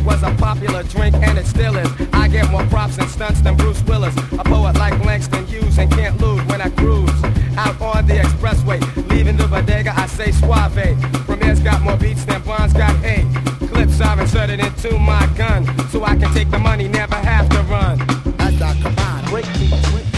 was a popular drink and it still is. I get more props and stunts than Bruce Willis. A poet like Langston Hughes and can't lose when I cruise out on the expressway. Leaving the bodega, I say suave. Premier's got more beats than Bond's got 8. Clips I've inserted into my gun, so I can take the money, never have to run. Come on, break beats.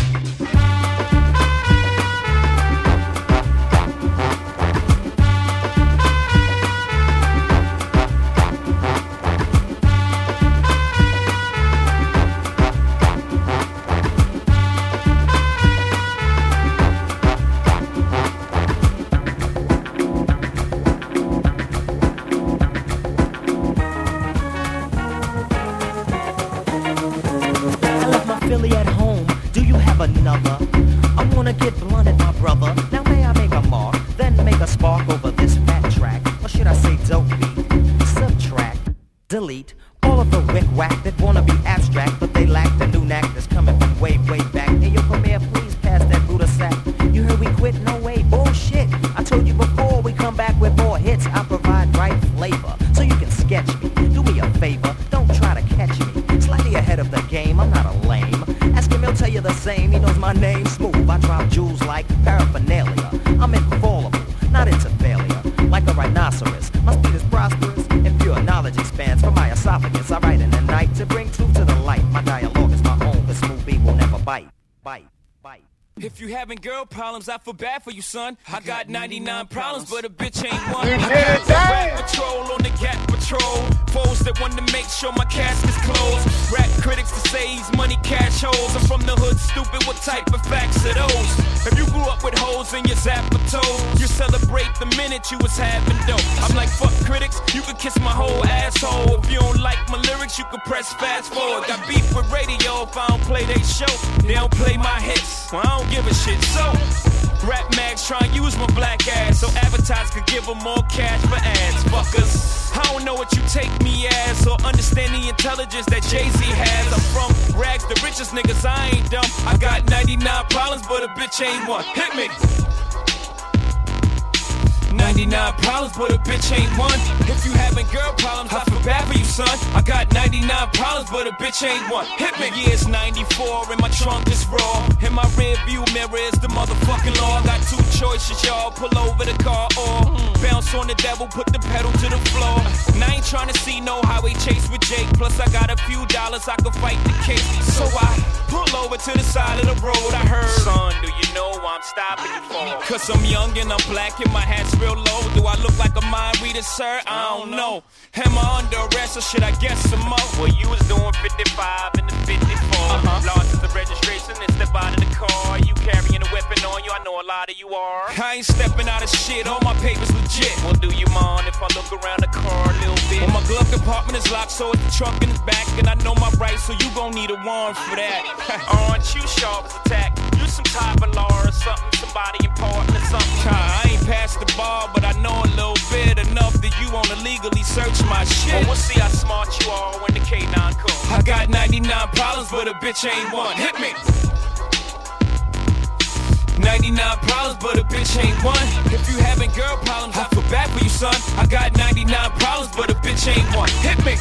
Another. I wanna get blunted, my brother. Now may I make a mark, then make a spark over this fat track, or should I say dope beat? Subtract, delete all of the wick-wack that wanna be abstract, but they lack the new knack that's coming from way, way back. Hey, yo, Premier, please pass that Buddha sack. You heard we quit? No way, bullshit. I told you before, we come back with more hits. I provide right flavor, so you can sketch me. Do me a favor, don't try to catch me. Slightly ahead of the game, I'm not a lame. Ask him, he'll tell you the same. He knows my name, smooth. I drop jewels like paraphernalia. I'm infallible, not into failure. Like a rhinoceros, my speed is prosperous, and pure knowledge expands from my esophagus. I write in the night to bring truth to the light. My dialogue is my own, cause smooth beat will never bite. Bite. If you having girl problems, I feel bad for you, son. I got 99 problems, but a bitch ain't one. You I did got it, rap patrol on the Gap Patrol. Foes that want to make sure my casket's closed. Rap critics to say he's money cash holes. I'm from the hood, stupid, what type of facts are those? If you grew up with holes in your Zapato, you celebrate the minute you was having dope. I'm like, fuck critics, you could kiss my whole asshole. If you don't like my lyrics, you could press fast forward. Got beef with radio if I don't play they show. They don't play my hits, well, I don't give a shit. So, rap mags try and use my black ass so advertisers could give them more cash for ads. Fuckers, I don't know what you take me as or understand the intelligence that Jay-Z has. I'm from rags, the richest niggas, I ain't dumb. I got 99 problems, but a bitch ain't one. Hit me. 99 problems, but a bitch ain't one. If you having girl problems, I feel bad for you, son. I got 99 problems, but a bitch ain't one. Hit me. Yeah, it's 94 and my trunk is raw. In my rear view mirror is the motherfucking law. I got two choices, y'all. Pull over the car or bounce on the devil, put the pedal to the floor. And I ain't trying to see no highway chase with Jake. Plus I got a few dollars, I can fight the case. So I pull over to the side of the road. I heard, son, do you know why I'm stopping you for? Cause I'm young and I'm black and my hat's real low. Do I look like a mind reader, sir? I don't know. Am I under arrest or should I guess some more? Well, you was doing 55 and the 54. Lost the registration and step out of the car. You carrying a weapon on you, I know a lot of you are. I ain't stepping out of shit, all my papers legit. Well, do you mind if I look around the car a little bit? Well, my glove compartment is locked, so it's the trunk in the back. And I know my rights, so you gon' need a warrant for that. Aren't you sharp as a tack? You some type of law or something, somebody important or something. I ain't past the bar, but I know a little bit enough that you wanna legally search my shit. Well, we'll see how smart you are when the K9 comes. I got 99 problems, but a bitch ain't one. Hit me. 99 problems, but a bitch ain't one. If you having girl problems, I feel bad for you, son. I got 99 problems, but a bitch ain't one. Hit me.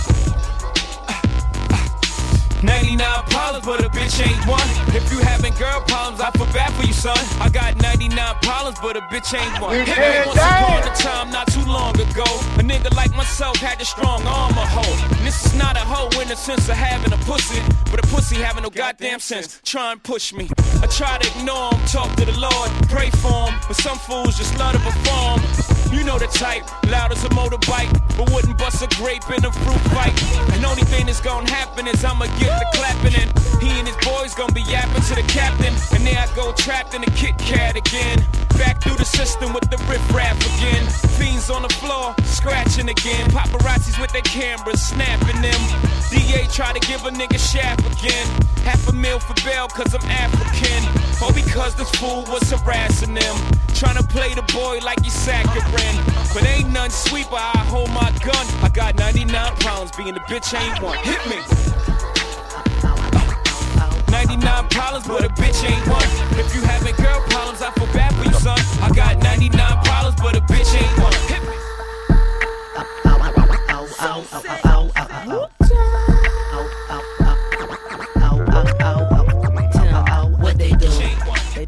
99 problems, but a bitch ain't one. If you having girl problems, I feel bad for you, son. I got 99 problems, but a bitch ain't one. Hit me. Once upon a time, not too long ago, a nigga like myself had the strong arm of hoe. And this is not a hoe in the sense of having a pussy, but a pussy having no goddamn sense. Try and push me. I try to ignore him, talk to the Lord, pray for him, but some fools just love to perform. You know the type, loud as a motorbike, but wouldn't bust a grape in a fruit fight. And only thing that's gonna happen is I'ma get the clapping, and he and his boys gonna be yapping to the captain. And there I go trapped in the Kit Kat again, back through the system with the riff-raff again. Fiends on the floor, scratching again. Paparazzis with their cameras, snapping them. DA try to give a nigga shaft again. $500,000 for bail cause I'm African, or because this fool was harassing them. Trying to play the boy like he's saccharine, but ain't none sweet, but I hold my gun. I got 99 problems, being the bitch ain't one. Hit me. 99 problems, but a bitch ain't one. If you having girl problems, I feel bad for you, son. I got 99 problems, but a bitch ain't one. Hit me.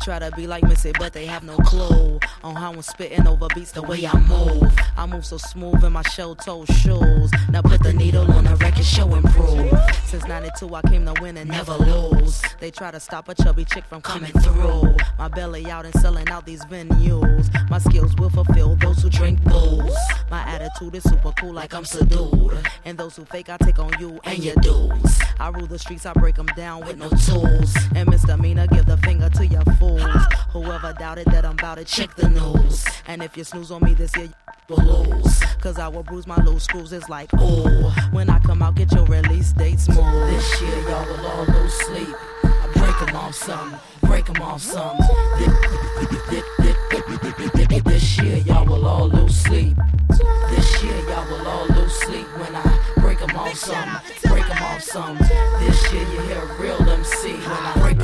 try to be like Missy, but they have no clue on how I'm spitting over beats the way I move. I move so smooth in my shell-toe shoes. Now put the needle on the record, show improve. Since 92 I came to win and never lose. They try to stop a chubby chick from coming through. My belly out and selling out these venues. My skills will fulfill those who drink booze. My attitude is super cool like I'm subdued. And those who fake I take on you and your dudes. I rule the streets, I break them down with no tools. And misdemeanor, give the finger to your fools. Whoever doubted that I'm about to check the news. And if you snooze on me this year, you will lose. Cause I will bruise my loose screws, it's like, ooh. When I come out, get your release date smooth. This year, y'all will all lose sleep. I break them off some, break them off some. This year, y'all will all lose sleep. This year, y'all will all lose sleep when I break them off some, break them off some. This year, you hear a real MC when I break.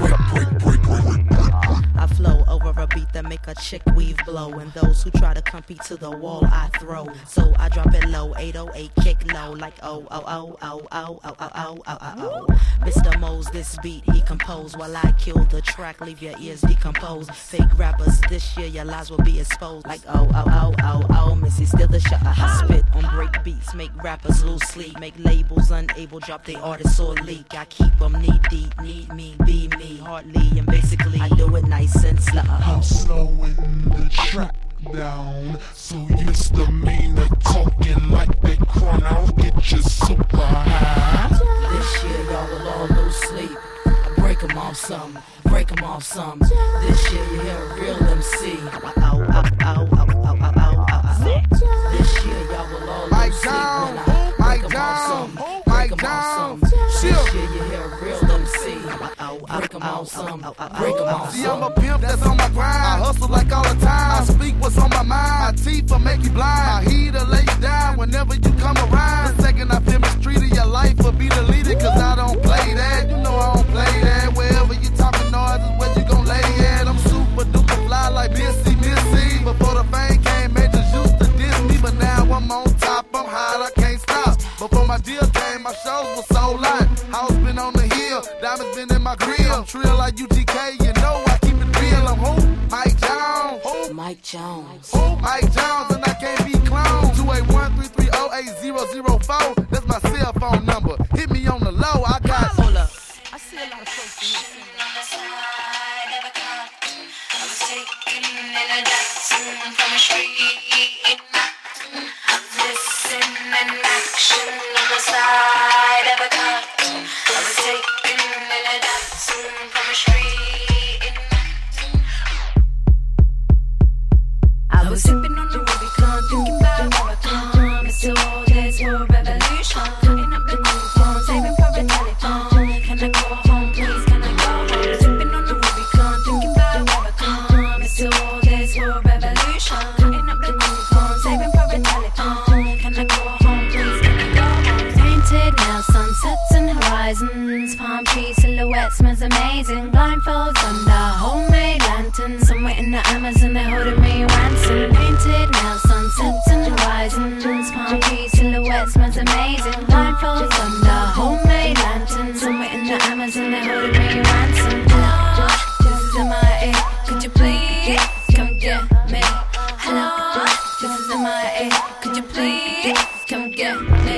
I flow over a beat that make a chick weave blow. And those who try to compete to the wall, I throw. So I drop it low, 808 kick low, like oh, oh, oh, oh, oh, oh, oh, oh, oh, oh. Mr. Mose, this beat he composed while I kill the track, leave your ears decomposed. Fake rappers, this year your lies will be exposed. Like oh, oh, oh, oh, oh, Missy still the shot. I spit on break beats, make rappers lose sleep, make labels unable, drop their artists or leak. I keep them knee deep, need me, be me, hardly, and basically I do it nice and slow. I'm slowing the track down, so you misdemeanor talking like they chrono, get you super high. This year y'all will all lose sleep. I break them off some, break them off some. This year you hear a real MC. Ow, ow, ow, ow, ow, ow, ow, ow. This year y'all will all lose sleep when I break them off some, break them off some. This year you hear a real MC. Break them off some, break them off some. See, I'm a pimp that's on my grind. I hustle like all the time. I speak what's on my mind. My teeth will make you blind. My heat'll lay you down whenever you come around. The second I feel mistreated, your life will be deleted. Cause I don't play that. You know I don't play that. Wherever you talking noise is where you gon' lay at. I'm super duper fly like Missy. Before the fame came, majors used to diss me. But now I'm on top, I'm hot, I can't stop. Before my deal came, my shows were so light. House been on the hill, diamonds been in my grill. I'm trill like UGK, you know I keep it real. I'm who? Mike Jones. Who? Mike Jones. Who? Mike Jones, and I can't be cloned. 281-330-8004. That's my cell phone number. Hit me on the low, I got. Hold up. I see a lot of folks in here. I was taken in a dancing from a street. Listen and action on the side of a car. I was taken in a dancing from a street. I was sipping on the Rubicon, thinking about never come. It's still all days for a revolution. Ain't up the coupon, saving for a telephone. Can I go home, please? Can I go home? Sipping on the Rubicon, thinking about never come. It's still all days for a revolution. Ain't up the coupon, saving for a telephone. Can I go home, please? Can I go home? Painted nails, sunsets and horizons. Palm tree silhouettes smells amazing. Blindfolds under homemade lanterns. Somewhere in the Amazon they're holding me ransom. Painted nails, sunsets and horizons. Palm tree silhouettes smells amazing. Blindfolds under homemade lanterns. Somewhere in the Amazon they're holding me ransom. Hello, this is MIA. Could you please come get me? Hello, this is MIA. Could you please come get me?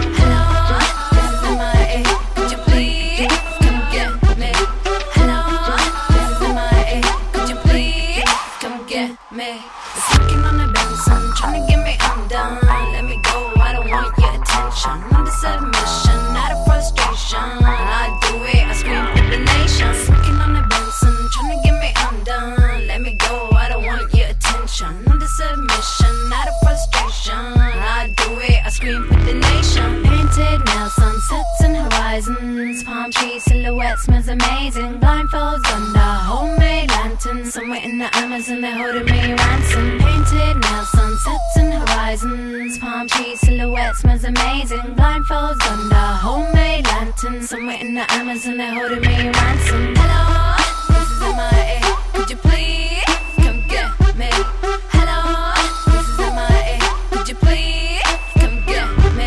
Hello, this is MIA. Could you please come get me? Hello, this is MIA. Could you please come get me? It's working on the Benson, trying to get me undone. Let me go, I don't want your attention. Under submission, out of frustration. I do it, I scream for the nation. It's working on the Benson, trying to get me undone. Let me go, I don't want your attention. Under submission, out of frustration. I do it, I scream for the nation. Painted nails, sunsets and horizons. Palm tree silhouette smells amazing. Blindfolds under homemade lanterns. Somewhere in the Amazon they're holding me ransom. Painted nails, sunsets and horizons. Palm tree silhouette smells amazing. Blindfolds under homemade lanterns. Somewhere in the Amazon they're holding me ransom. Hello, this is MIA. Could you please come get me? Hello, this is MIA. Could you please come get me?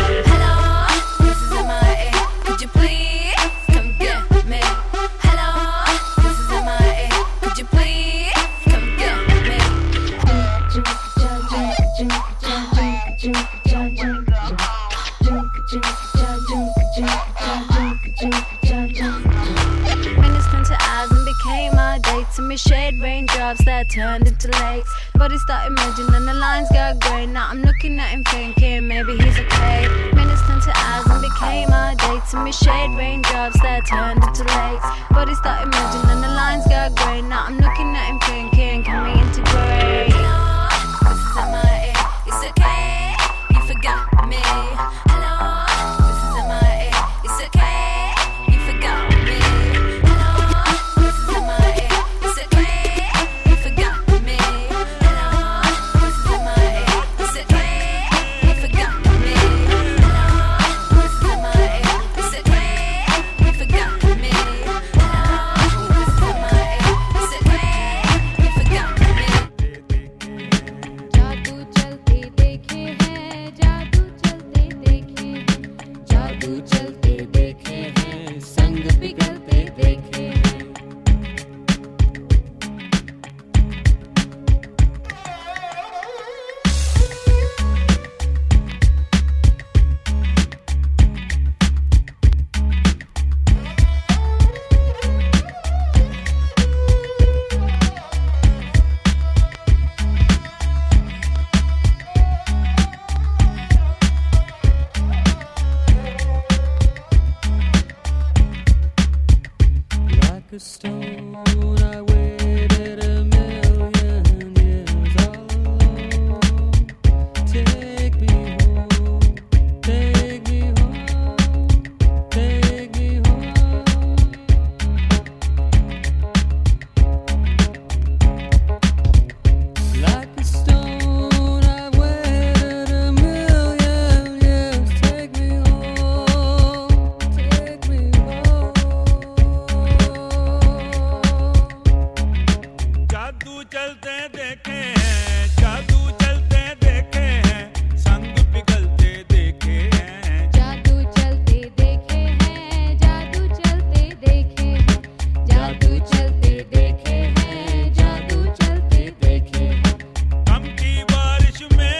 Hello, this is MIA. Could you please come get me? Hello, this is MIA. Could you me shade raindrops that turned into lakes. Body started merging and the lines got grey. Now I'm looking at him thinking maybe he's okay. Minutes turned to hours and became our day. To me shade raindrops that turned into lakes. Body started merging and the lines got grey. Now I'm looking at him thinking, can we integrate? Hello, this is MIA. It's okay, you forgot me. Hello, this is MIA. It's okay, you forgot me. Hello, this is MIA. It's okay, you forgot me. Hello, this is MIA. It's okay, you forgot me. Hello, this is MIA. It's okay, you forgot me. Hello, this is MIA. It's okay, you forgot me. जादू चलते देखे हैं, जादू चलते देखे हैं, जादू चलते देखे हैं, संग पिघलते देखे हैं. Like a stone, I waited a million years all alone. Take me home, take me home, take me home. Like a stone, I waited a million years. Take me home, take me home. जादू चलते देखे हैं, जादू चलते देखे हैं, संग पिघलते देखे हैं. जादू चलते देखे हैं, जादू चलते देखे हैं, जादू चलते देखे हैं, जादू चलते देखे हैं. गम की बारिश में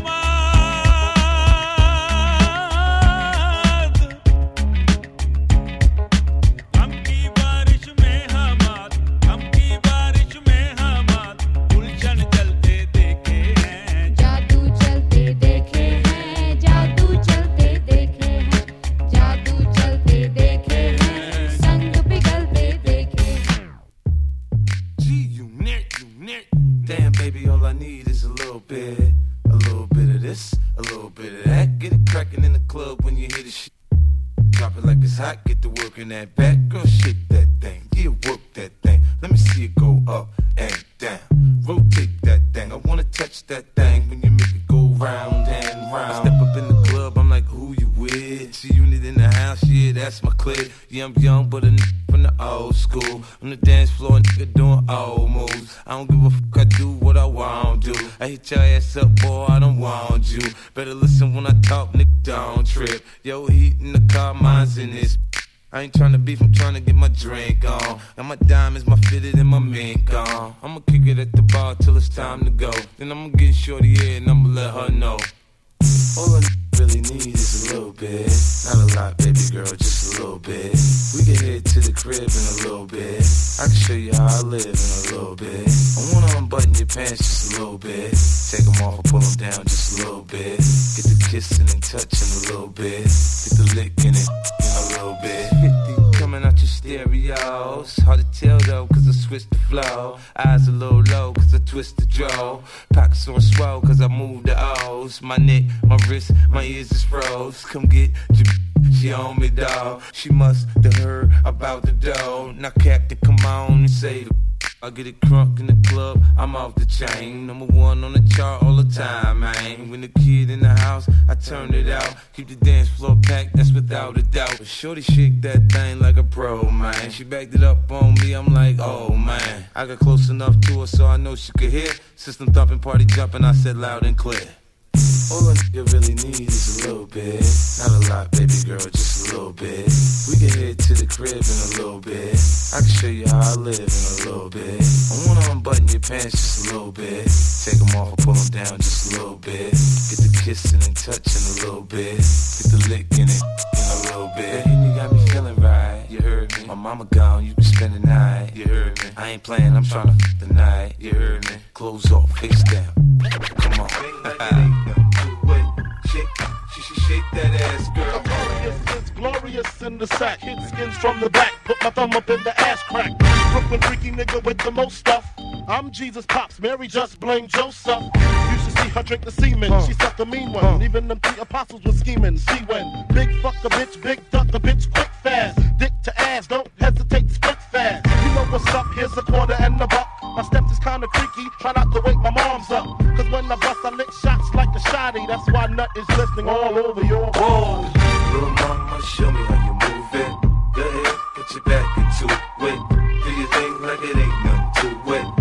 गम की बारिश में गम की बारिश में उलझन चलते देखे हैं. जादू चलते देखे हैं, जादू चलते देखे हैं, जादू चलते देखे हैं, संग पिघलते देखे हैं. G-Unit. Damn, baby, all I need is a little bit of this, a little bit of that. Get it crackin' in the club when you hear the shit. Drop it like it's hot, get to work in that back. Girl, shake that thing, yeah, work that thing. Let me see it go up and down. Rotate that thing, I wanna touch that thing when you make it go round and round. Step up in the club, I'm like, who you with? See unit in the house, yeah, that's my clique. Yeah, I'm young, but a from the old school. On the dance floor, nigga doing old moves. I don't give a fuck, I do what I want to. I hit your ass up, boy, I don't want you. Better listen when I talk, nigga, don't trip. Yo, heat in the car, mine's in this. I ain't tryna beef, I'm tryna get my drink on. And my diamonds, my fitted, and my mink on. I'ma kick it at the bar till it's time to go. Then I'ma get shorty here and I'ma let her know. All I really need is a little bit. Not a lot, baby girl, just a little bit. We can head to the crib in a little bit. I can show you how I live in a little bit. I wanna unbutton your pants just a little bit. Take them off and pull them down just a little bit. Get the kissing and touching a little bit. Get the licking it in a little bit. 50 coming out your stereos. Hard to tell though, cause I switched the flow. Eyes a little low, cause I twist the jaw. Pockets on swell, cause I move the O's. My neck, my wrist, my ears is froze. Come get your she on me, dawg. She must have heard about the dough. Now, Captain, come on and say the I get it crunk in the club, I'm off the chain. Number one on the chart all the time, man. When the kid in the house, I turn it out. Keep the dance floor packed, that's without a doubt. But shorty shake that thing like a pro, man. She backed it up on me, I'm like, oh, man. I got close enough to her so I know she could hear. System thumping, party jumping, I said loud and clear. All a nigga really need is a little bit. Not a lot, baby girl, just a little bit. We can head to the crib in a little bit. I can show you how I live in a little bit. I wanna unbutton your pants just a little bit. Take them off and pull them down just a little bit. Get the kissing and touching a little bit. Get the licking it in a little bit. And you got me feeling right, you heard me. My Mama gone, you can spend the night. You heard me? I ain't playing, I'm trying to f tonight. You heard me? Clothes off, face down. Come on. Shake that ass, girl. Glorious is glorious in the sack. Hit skins from the back. Put my thumb up in the ass crack. Brooklyn freaky nigga with the most stuff. I'm Jesus Pops. Mary just blame Joseph. You should see her drink the semen. She sucked a mean one. Even them 3 apostles were scheming. See when big fuck a bitch, big duck a bitch, quick fast. Dick to ass, don't hesitate to split fast. You know what's up? Here's a quarter and a buck. My steps is kinda freaky. Try not to wake my moms up. Cause when I bust, I lick shots like a shotty. That's why Nut is listening all over your balls. Little mama, show me how you move it. Go ahead, put your back into it. Do your thing like it ain't nothing to it.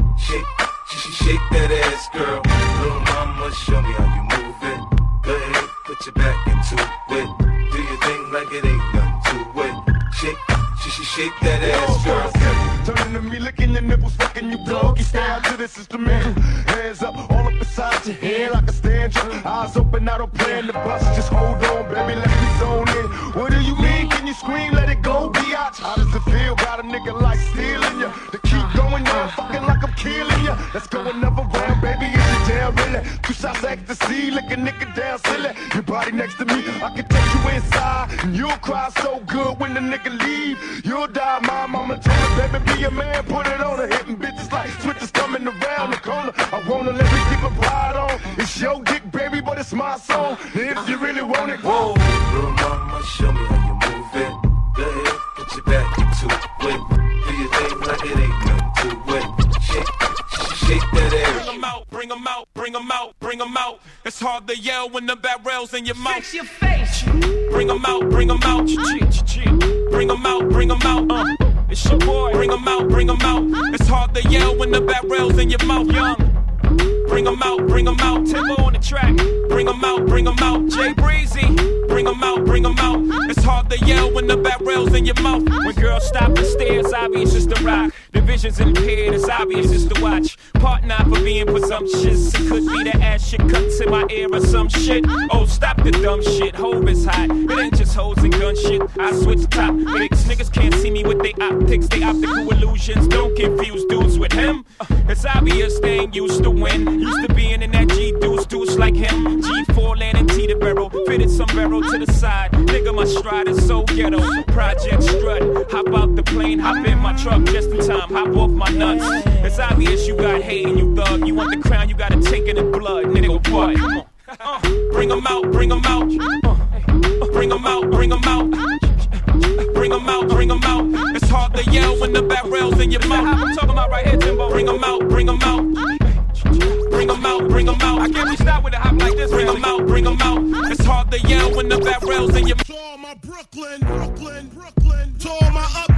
Shake that ass, girl. Little mama, show me how you move it. Go ahead, put your back into it. Do your thing like it ain't nothing to it. Shake that ass, girl. Turning to me, licking your nipples, fucking you doggy style to this instrument. Hands up, all up beside your head like a stand you. Eyes open, I don't plan to bust. Just hold on, baby, let me zone in. What do you mean? Can you scream? Let it go, biatch. How does it feel? Got a nigga like stealing ya. To keep going down, fucking like I'm killing ya. Let's go another round, baby, is it down really? 2 shots ecstasy, lick a nigga down silly. Your body next to me, I can take you inside. And you'll cry so good when the nigga leave. You'll die, my mama told me, baby, be a man, put it on her. Hitting bitches like switches coming around the corner. I wanna let me keep a pride on. It's your dick, baby, but it's my song. And if you really want it, whoa. Little mama, show me how you move it. Go ahead, put your back into it. Do your thing like it ain't nothing to it. Shake that ass. Bring 'em out, bring 'em out, bring 'em out, bring 'em out. It's hard to yell when the barrel's in your mouth. Fix your face. Bring 'em out, bring 'em out. Bring 'em out, bring 'em out. It's your boy. Bring 'em out, bring 'em out. It's hard to yell when the barrel's in your mouth, young. Bring 'em out, bring 'em out. Timbo on the track. Bring 'em out, bring 'em out. Jay Breezy. Bring 'em out, bring 'em out. It's hard to yell when the barrel's in your mouth. When girls stop and stare, it's obvious it's the rock. The vision's impaired, it's obvious it's the watch. Part 9 for being presumptuous. It could be the ass shit cuts in my ear or some shit. Oh, stop the dumb shit. Hove is hot. It ain't just hoes and gun shit. I switch topics. Niggas can't see me with they optics. They optical illusions. Don't confuse dudes with him. It's obvious they ain't used to win. Used to being in that G-deuce like him. G4 landing Teeter-barrel. Fitted sombrero to the side. Nigga, my stride is so ghetto. Project strut. Hop out the plane. Hop in my truck just in time. Hop off my nuts. It's obvious you got hate and you thug. You want the crown, you gotta take it in blood. Nigga, what? Come on. Bring 'em out, bring 'em out. Bring 'em out, bring 'em out. Bring 'em out, bring 'em out. It's hard to yell when the barrel's in your mouth. I'm talking about right here, Timbo. Bring 'em out, bring 'em out. Bring 'em out, bring 'em out. I can't be stopped with a hop like this. Bring 'em out, bring 'em out. It's hard to yell when the barrel's in your mouth. To all my Brooklyn, to all my